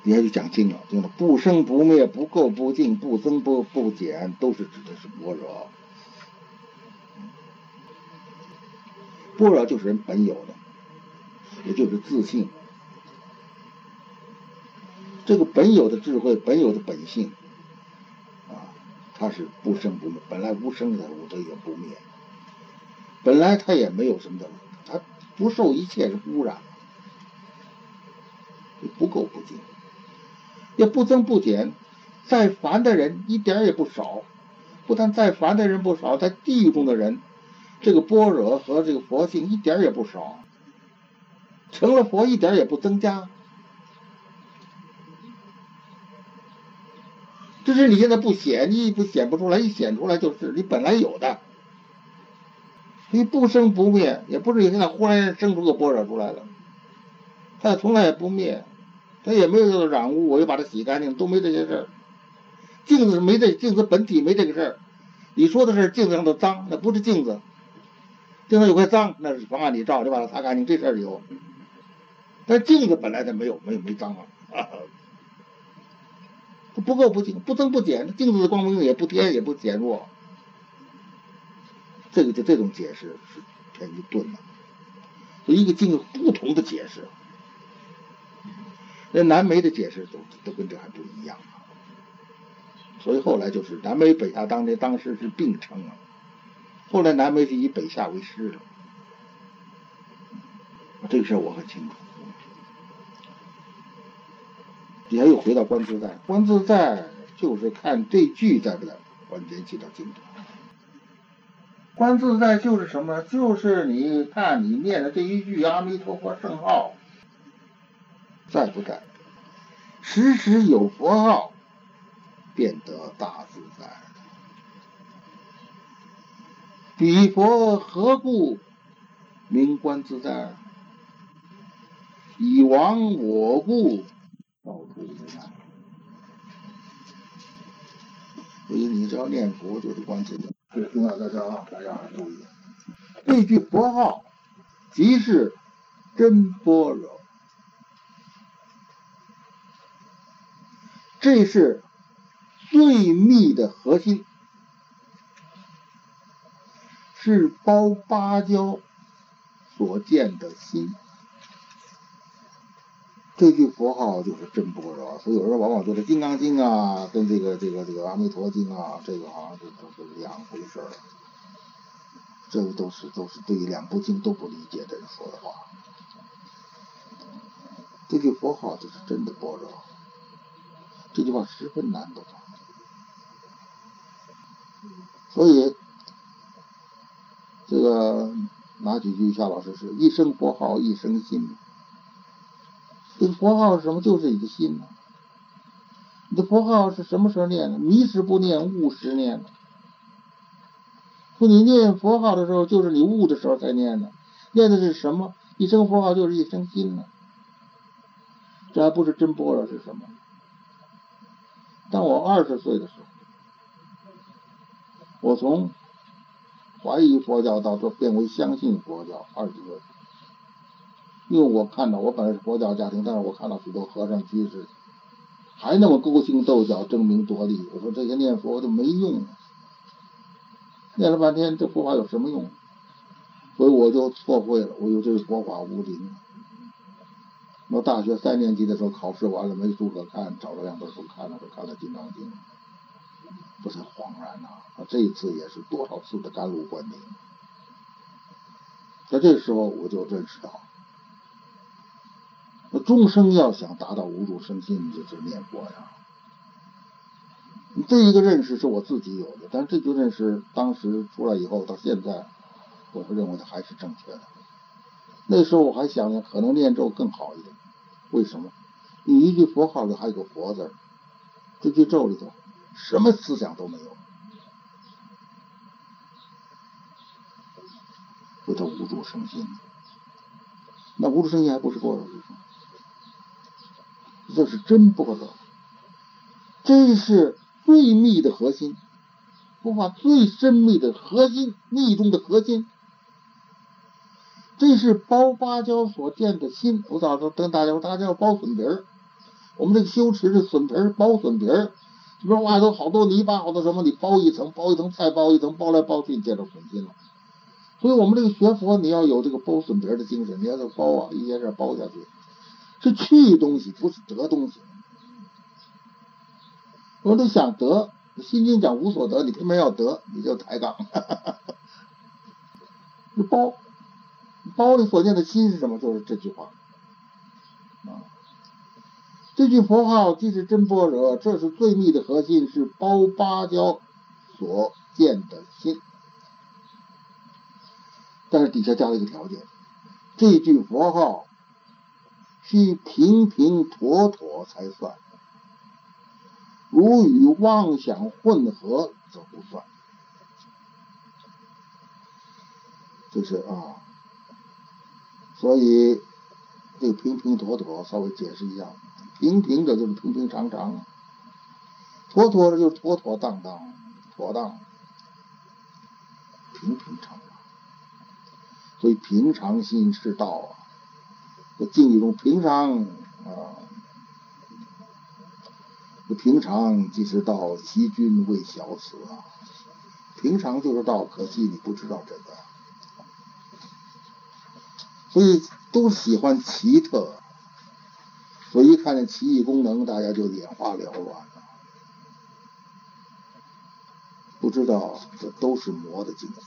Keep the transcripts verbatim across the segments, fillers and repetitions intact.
底下就讲经了，就是不生不灭、不垢不净、不增不不减，都是指的是般若。般若就是人本有的，也就是自性。这个本有的智慧，本有的本性啊，它是不生不灭，本来无生的物，它也不灭，本来它也没有什么的，它不受一切是污染，不垢不净，也不增不减，再凡的人一点也不少，不但再凡的人不少，在地狱中的人，这个般若和这个佛性一点也不少，成了佛一点也不增加。这是你现在不显，你不显不出来，一显出来就是你本来有的。你不生不灭，也不是你现在忽然生出个般若出来了，它从来也不灭，它也没有染污，我又把它洗干净，都没这些事儿。镜子没这镜子本体没这个事儿，你说的是镜子上的脏，那不是镜子，镜子有块脏，那是妨碍你照，你把它擦干净，这事儿有。但镜子本来它没有，没有没脏啊。不垢不净，不增不减，镜子的光明也不添也不减弱。这个就这种解释是偏于钝的，所以一个经有不同的解释。那南梅的解释都都跟这还不一样啊。所以后来就是南梅北下当年当时是并称啊，后来南梅是以北下为师了。这个事我很清楚。底下又回到观自在，观自在就是看这句在不在关键起到精准。观自在就是什么？就是你看你念的这一句阿弥陀佛圣号在不在，时时有佛号，便得大自在。彼佛何故名观自在？以亡我故到处自在。所以你只要念佛就是观自在。这个重要在这儿啊，大家注意。这句佛号即是真般若，这是最密的核心，是包芭蕉所见的心。这句佛号就是真般若，所以有人往往觉得《金刚经》啊，跟这个这个这个《阿弥陀经》啊，这个好像是都是两回事儿。这个都是都是对于两部经都不理解的人说的话。这句佛号就是真的般若，这句话十分难懂。所以这个拿几句夏老师是一生佛号一生心。这个佛号是什么？就是你的心呢。你的佛号是什么时候念的？迷时不念，悟时念的。说你念佛号的时候，就是你悟的时候才念的。念的是什么？一生佛号就是一生心呢。这还不是真般若是什么？当我二十岁的时候，我从怀疑佛教到这变为相信佛教，二十岁。因为我看到，我本来是佛教家庭，但是我看到许多和尚居士还那么勾心斗角、争名夺利。我说这些念佛都没用，念了半天这佛法有什么用？所以我就错会了，我有这个佛法无灵。我大学三年级的时候考试完了没书可看，找了两本书看了，就看了《金刚经》，这才恍然呐、啊！这一次也是多少次的甘露灌顶。在这时候我就认识到，那终生要想达到无住生心，你就是念佛呀。这一个认识是我自己有的，但是这个认识当时出来以后，到现在，我是认为它还是正确的。那时候我还想可能念咒更好一点，为什么？你一句佛号里还有个佛字，这句咒里头什么思想都没有，所以它无住生心。那无住生心还不是般若是什么？这是真般若，这是最密的核心，佛法最深密的核心，密中的核心。这是包芭蕉所见的心。我早就跟大家说，大家要包笋皮儿， 我们这个修持的笋皮儿包笋皮儿，比如外头好多泥巴，好多什么，你包一层，包一层，再包一层，包来包去，见着笋心了。所以我们这个学佛，你要有这个包笋皮儿的精神，你要是包啊，一件事包下去，是去东西，不是得东西。我都想得，心经讲无所得，你偏偏要得，你就抬杠。你包，包里所见的心是什么？就是这句话。啊，这句佛号即是真般若，这是最密的核心，是包芭蕉所见的心。但是底下加了一个条件，这句佛号需平平妥妥才算，如与妄想混合则不算。就是啊，所以这个平平妥妥稍微解释一下，平平的就是平平常常，妥妥的就是妥妥当当，妥当，平平常常。所以平常心是道啊，这境一种平常啊，平常即是道，其君为小此啊。平常就是道，可惜你不知道这个。所以都喜欢奇特，所以一看见奇异功能，大家就眼花缭乱了。不知道这都是魔的境界，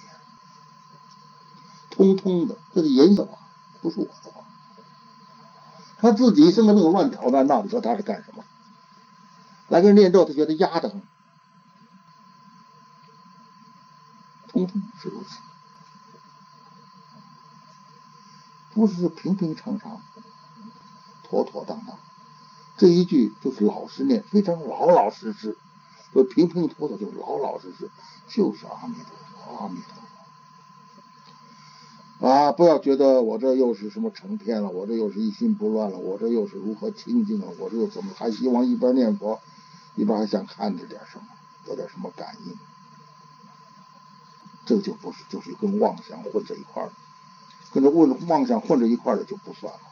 通通的，这是人的话，不是我的话。他自己生了那个乱挑乱闹，你说他是干什么？来个人念咒，他觉得压得很，通通是如此，不是平平常常、妥妥当当。这一句就是老实念，非常老老实实，所以平平妥妥就是老老实实，就是阿弥陀佛，阿弥陀佛。啊，不要觉得我这又是什么成天了，我这又是一心不乱了，我这又是如何清净了，我这又怎么还希望一边念佛一边还想看着点什么，有点什么感应，这就不是，就是跟妄想混在一块儿，跟着妄想混在一块儿的就不算了。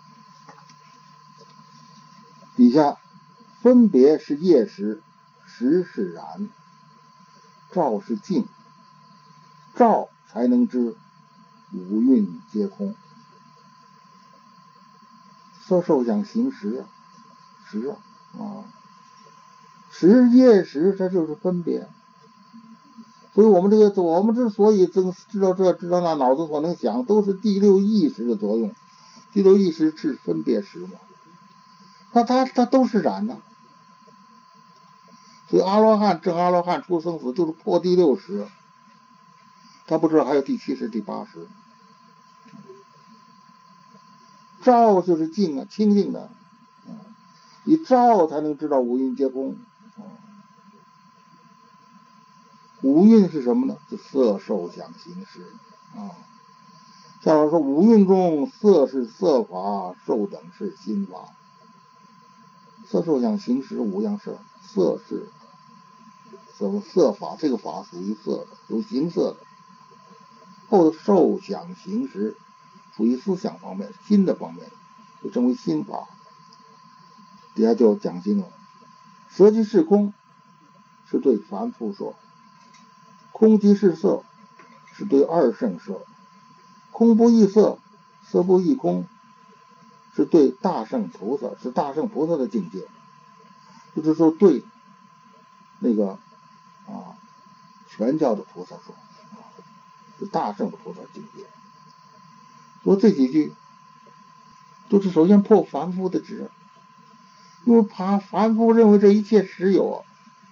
底下分别是业识，识是然，照是净，照才能知五蕴皆空，色受想行识，识啊，识业识，这就是分别。所以我们这个，我们之所以知道这知道那，脑子所能想，都是第六意识的作用。第六意识是分别识嘛，那它它都是染的。所以阿罗汉证阿罗汉出生死，就是破第六识。他不知道还有第七识、第八识。照就是净啊，清净的，你照才能知道五蕴皆空。五蕴是什么呢？是色受想行识啊。像我说五蕴中，色是色法，受等是心法。色受想行识五样事，色是色色法，这个法属于色的，属形色的。后受想行识属于思想方面，心的方面，就称为心法。底下就讲经了，色即是空，是对凡夫说；空即是色，是对二圣说；空不异色，色不异空，是对大圣菩萨，是大圣菩萨的境界。就是说对那个啊全教的菩萨说，是大圣菩萨境界。说这几句都是首先破凡夫的执，因为凡凡夫认为这一切实有啊。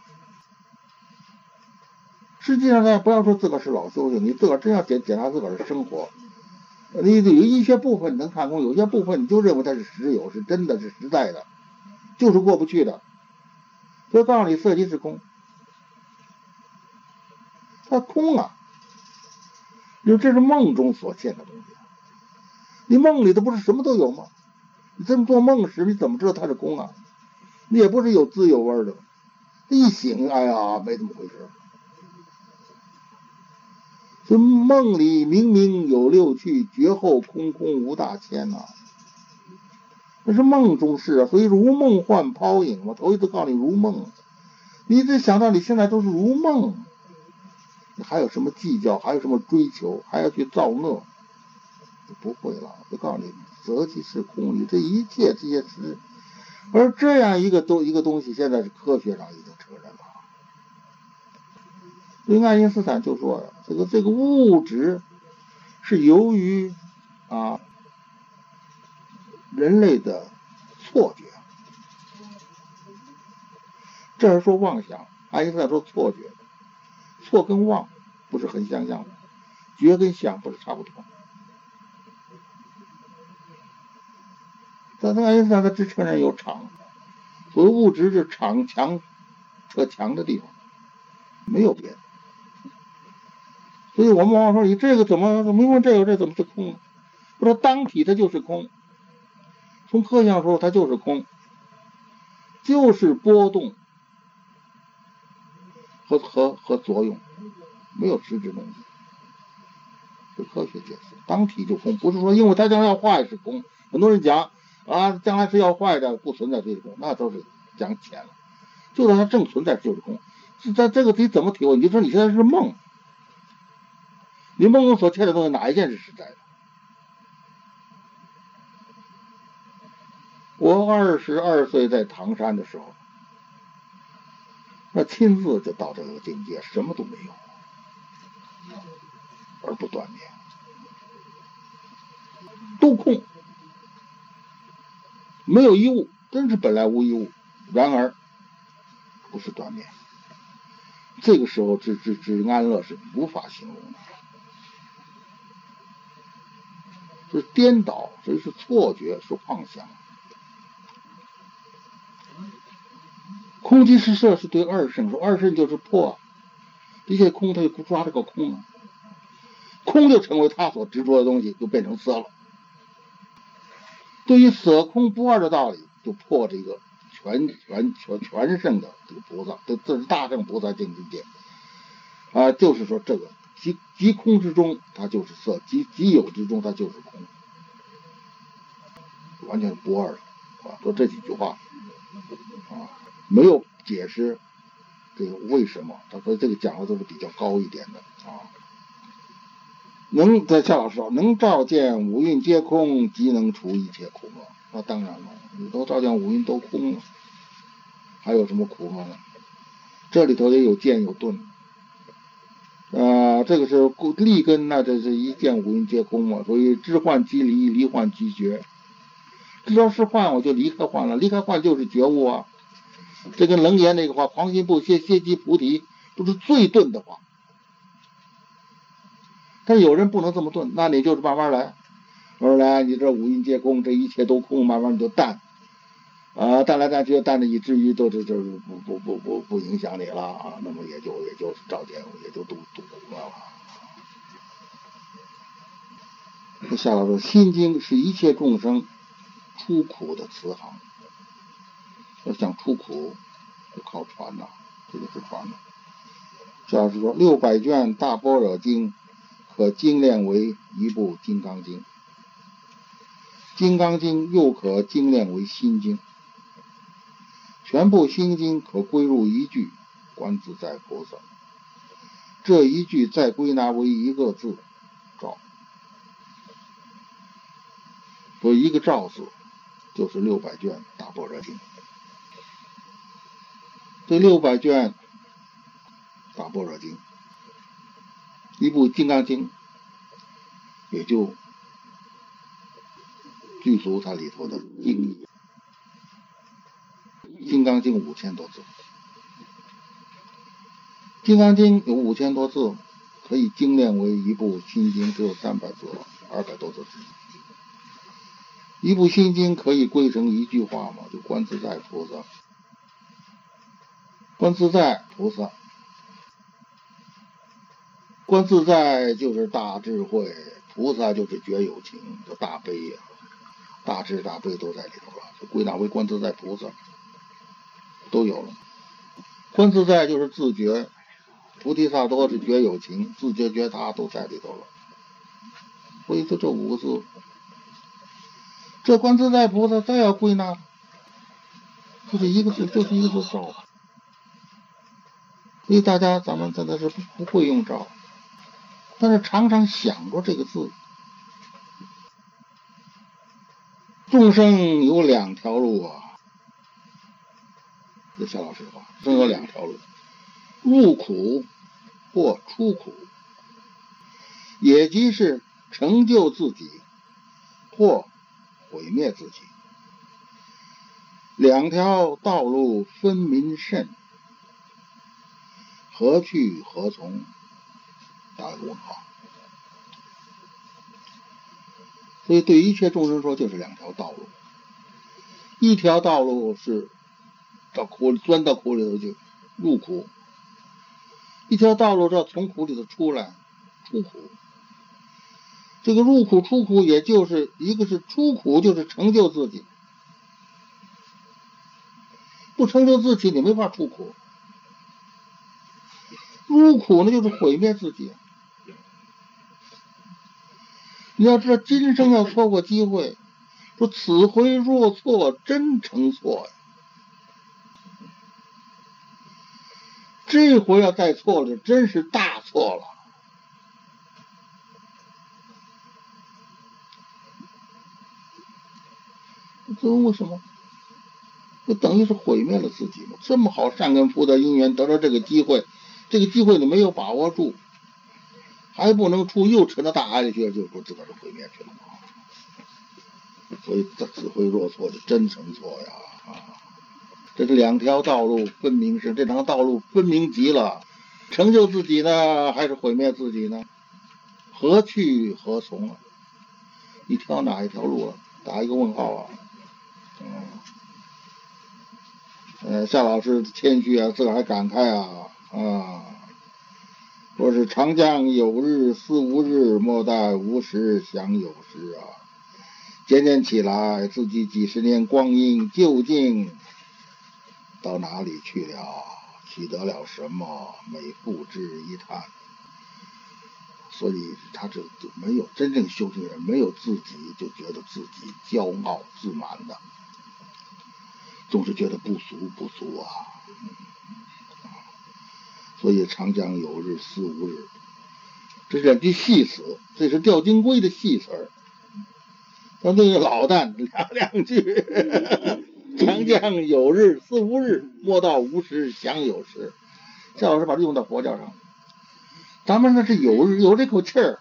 实际上呢，不要说自个儿是老修行，你自个儿真要检检查自个儿的生活，你有一些部分能看空，有些部分你就认为它是实有，是真的，是实在的，就是过不去的。所以告诉你，色即是空，它空啊，因为这是梦中所见的东西。你梦里头不是什么都有吗？你这么做梦时，你怎么知道它是空啊？你也不是有滋有味的，一醒，哎呀，没这么回事。所以梦里明明有六趣，觉后空空无大千呐、啊。 那是梦中事啊，所以如梦幻泡影嘛。头一次告诉你如梦，你只想到你现在都是如梦，你还有什么计较，还有什么追求，还要去造乐？你不会了，就告诉你择即是空，你这一切这些事，而这样一个东一个东西，现在是科学上已经承认了。所以爱因斯坦就说，这个这个物质是由于啊人类的错觉，这是说妄想。爱因斯坦说错觉，错跟妄不是很相像的，觉跟想不是差不多。但是爱因斯坦他只承认有场，所谓物质是场强特强的地方，没有别的。所以我们往往说，你这个怎么明明这个这怎么是空呢？我说当体它就是空，从科学上说它就是空，就是波动和和和作用，没有实质东西。是科学解释，当体就空，不是说因为它将来要坏是空。很多人讲啊，将来是要坏的，不存在就是空，那都是讲浅了。就算它正存在就是空，是在这个题怎么体会？你就说你现在是梦，你梦中所见的东西哪一件是实在的？我二十二岁在唐山的时候，那亲自就到这个境界，什么都没有，而不断灭，都空，没有一物，真是本来无一物。然而不是断灭，这个时候之之之安乐是无法形容的，是颠倒，所以是错觉，是妄想。空即是色是对二圣说，二圣就是破，一切空他就抓这个空了，空就成为他所执着的东西，就变成色了。对于色空不二的道理，就破这个全全全全圣的这个菩萨，这这是大圣菩萨境界啊，就是说这个即即空之中，它就是色；即即有之中，它就是空，完全不二了啊！说这几句话啊，没有解释这个为什么，他说这个讲的都是比较高一点的啊。能在夏老师说，能照见五蕴皆空，即能除一切苦厄。那当然了，你都照见五蕴都空了，还有什么苦厄呢？这里头也有见有顿，啊、呃，这个是立根，那这是一见五蕴皆空嘛，所以知幻即离，离幻即觉。知道是幻，我就离开幻了，离开幻就是觉悟啊。这跟楞严那个话，狂心不歇，歇即菩提，都是最顿的话。但有人不能这么顿，那你就是慢慢来，慢慢来，你这五蕴皆空，这一切都空，慢慢你就淡，啊，淡来淡去，淡的以至于都是就是不不不不不影响你了啊，那么也就也就是照见，也就度度空了。那下来说，心经是一切众生出苦的慈航，要想出苦，就靠传呐、啊，这就是传呐、啊。下来说，六百卷大般若经。可精炼为一部金刚经，金刚经又可精炼为心经，全部心经可归入一句观自在菩萨，这一句再归纳为一个字照，所以一个照字就是六百卷大般若经。这六百卷大般若经，一部金刚经也就具足它里头的经义。金刚经五千多字，金刚经有五千多字，可以精炼为一部心经，只有三百字，二百多字。一部心经可以归成一句话嘛，就观自在菩萨。观自在菩萨，观自在就是大智慧，菩萨就是觉有情，就大悲呀、啊，大智大悲都在里头了，就归纳为观自在菩萨，都有了。观自在就是自觉，菩提萨埵是觉有情，自觉觉他都在里头了。所以就这五个字， 这观自在菩萨再要归纳，就是一个字，就是一个字照。所以大家咱们真的是不不会用照，但是常常想着这个字。众生有两条路啊，这夏老师的话，生有两条路，入苦或出苦，也即是成就自己或毁灭自己。两条道路分明甚，何去何从？打个问号。所以对一切众生说，就是两条道路。一条道路是到苦里钻到苦里头去入苦，一条道路是要从苦里头出来出苦。这个入苦出苦，也就是一个是出苦，就是成就自己，不成就自己你没法出苦。入苦呢，就是毁灭自己。你要知道，今生要错过机会，说此回若错，真成错呀。这回要再错了，真是大错了。这为什么？就等于是毁灭了自己嘛。这么好善根福德因缘得到这个机会，这个机会你没有把握住，还不能出，又沉到大海里去，就说自个儿就毁灭去了嘛。所以这此回若错，就真成错呀！啊，这是两条道路分明是，这两条道路分明极了，成就自己呢，还是毁灭自己呢？何去何从啊？你挑哪一条路啊？打一个问号啊！嗯，呃，夏老师谦虚啊，自个儿还感慨啊啊！说是长江有日思无日，莫待无时想有时啊！检点起来，自己几十年光阴究竟到哪里去了？取得了什么？每不知一叹。所以他这没有真正修行人，没有自己就觉得自己骄傲自满的，总是觉得不足不足啊。所以长江有日思无日，这是两句戏词，这是吊金龟的戏词儿。咱这个老旦两两句，长江有日思无日，莫到无时想有时。夏老师把它用到佛教上，咱们那是有有这口气儿，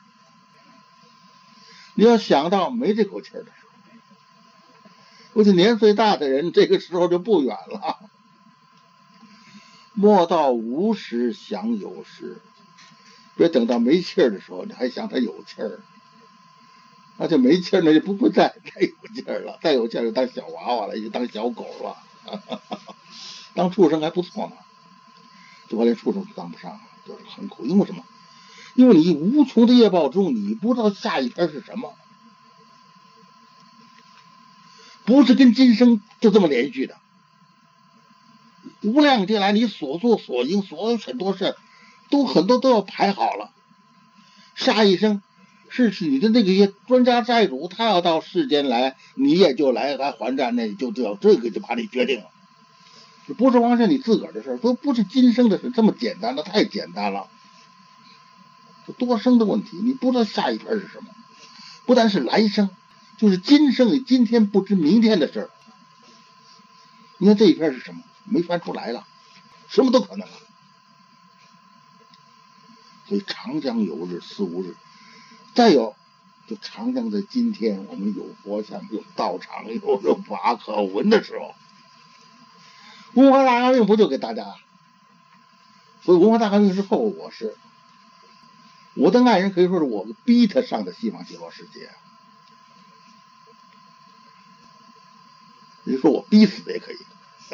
你要想到没这口气儿的时候，估计年岁大的人这个时候就不远了。莫到无时想有时，别等到没气儿的时候，你还想他有气儿。那就没气儿，那就不会再再有气儿了，再有气儿就当小娃娃了，就当小狗了，当畜生还不错呢，就把连畜生都当不上，就是很苦。因为什么？因为你无穷的业报中，你不知道下一篇是什么，不是跟今生就这么连续的。无量劫来，你所作所因，所有很多事都很多都要排好了，下一生。是你的那个些专家债主，他要到世间来，你也就来来还债，那你就知道这个就把你决定了，不是光是你自个儿的事，都不是今生的事，这么简单的，太简单了。多生的问题，你不知道下一篇是什么，不但是来生，就是今生你今天不知明天的事儿。你看这一篇是什么？没翻出来了，什么都可能了。所以长江有日思无日。再有，就长江在今天，我们有佛像、有道场、有有法可闻的时候，文化大革命不就给大家？所以文化大革命之后，我是我的爱人，可以说是我逼他上的西方极乐世界。你说我逼死的也可以。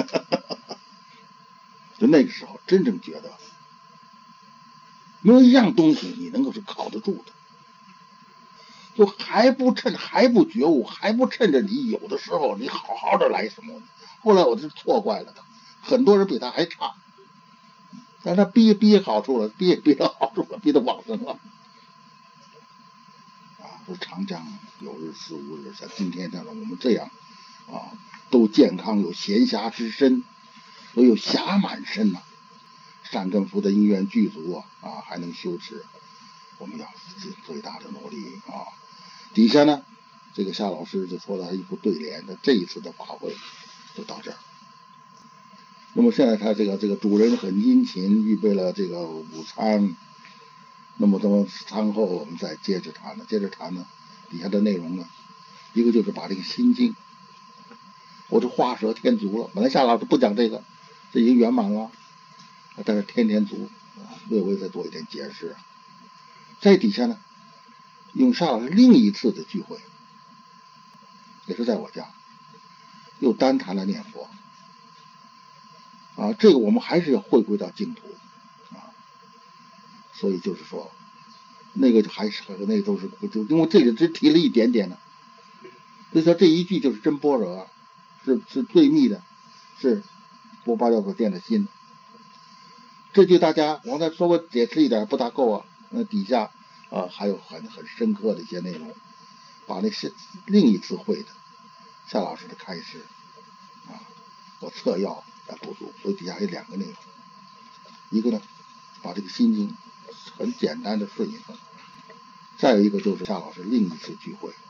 就那个时候，真正觉得没有一样东西你能够是靠得住的。就还不趁还不觉悟，还不趁着你有的时候，你好好的来什么？后来我是错怪了他，很多人比他还差，但是他逼逼好处了，逼逼到好处了，逼到往生了。啊， 说长江有日思无日，像今天像我们这样啊，都健康，有闲暇之身，都有暇满身呐、啊。善根福德因缘具足啊，啊还能修持，我们要尽最大的努力啊。底下呢，这个夏老师就说了一副对联的，这一次的法会就到这儿。那么现在他这个这个主人很殷勤，预备了这个午餐。那么咱们餐后我们再接着谈呢，接着谈呢，底下的内容呢，一个就是把这个心经，我这画蛇添足了，本来夏老师不讲这个，这已经圆满了，但是添添足，略微再做一点解释。在底下呢，用夏老师另一次的聚会，也是在我家，又单谈了念佛。啊，这个我们还是要回归到净土啊，所以就是说，那个还是那个都是就因为这里只提了一点点的，所以说这一句就是真般若，是是最密的，是波巴教所见的心。这句大家我再稍微解释一点不大够啊，那底下啊还有很很深刻的一些内容，把那是另一次会的夏老师的开示啊，我测要来补足，所以底下还有两个内容，一个呢把这个心经很简单的顺一顺，再有一个就是夏老师另一次聚会。